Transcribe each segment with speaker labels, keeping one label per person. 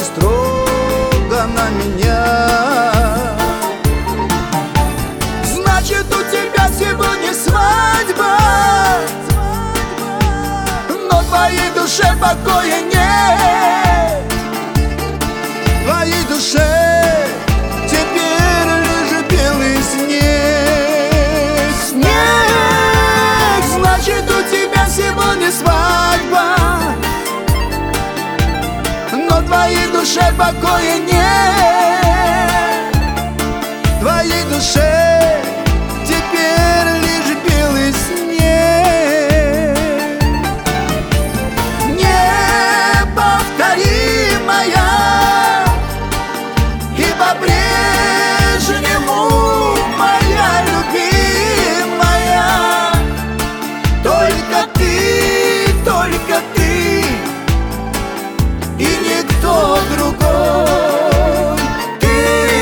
Speaker 1: строго на меня. Значит, у тебя сегодня свадьба, но в твоей душе покоя нет. В твоей душе теперь лишь белый снег. Снег, значит, у тебя сегодня свадьба, но в твоей душе покоя нет. В твоей душе теперь лишь белый снег. Неповторимая и по-прежнему моя любимая. Только ты и никто другой. Ты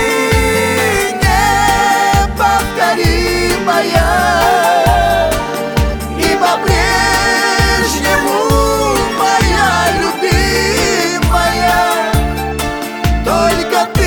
Speaker 1: неповторимая и по-прежнему моя любимая. Только ты.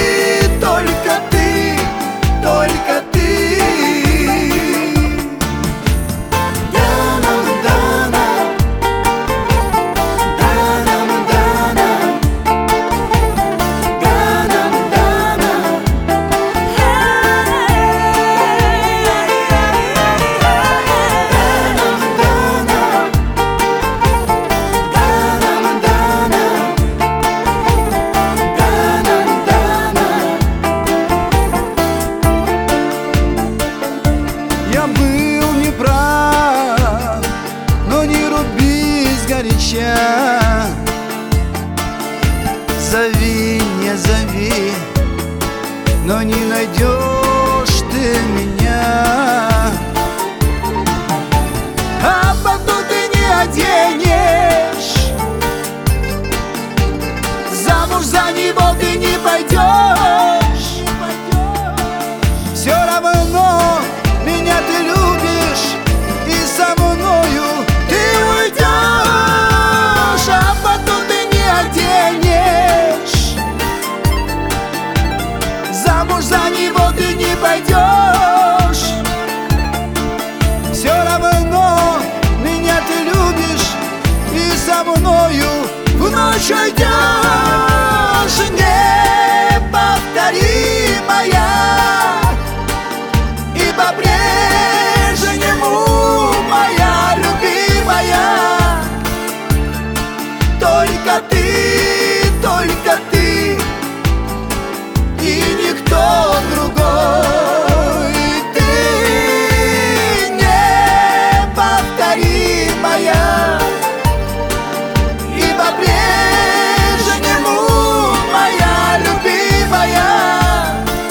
Speaker 1: Я был неправ, но не руби сгоряча. Зови, не зови, но не найдешь ты меня. А потом ты не оденешь, замуж за него ты не пойдешь. Все равно меня ты любишь, и со мною ты уйдешь. А потом ты не оденешь, замуж за него ты не пойдешь. Все равно меня ты любишь, и со мною в ночь уйдешь. Неповторимая и по-прежнему моя любимая. Только ты и никто другой. Ты неповторимая и по-прежнему моя любимая.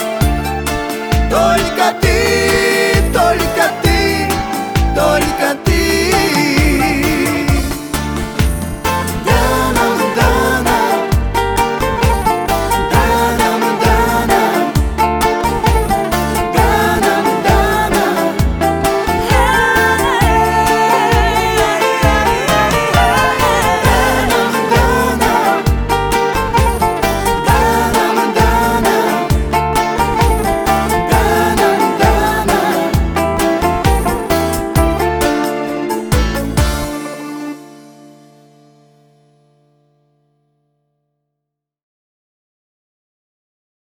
Speaker 1: Только ты, только ты.